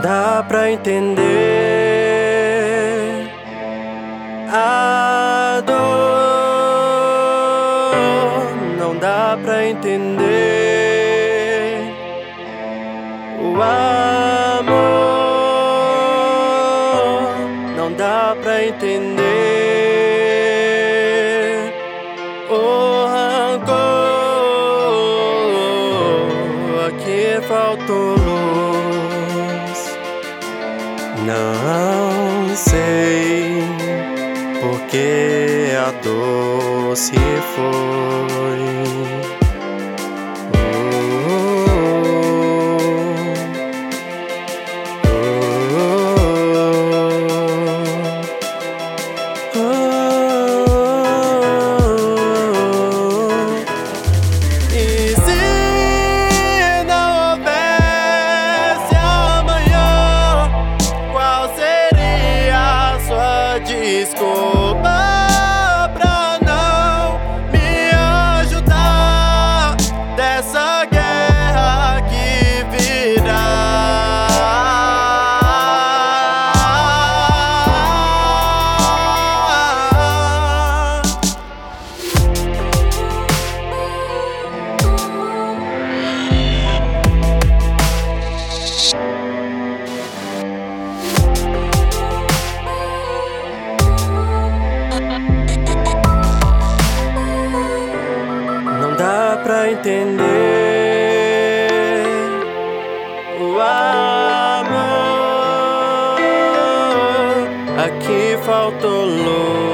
dá pra entender a dor, não dá pra entender o amor, não dá pra entender o rancor. Aqui faltou luz, não sei porque a dor se foi. E se não houvesse amanhã, qual seria a sua desculpa pra não me ajudar dessa guerra que virá? Não dá pra entender o amor. Aqui faltou luz.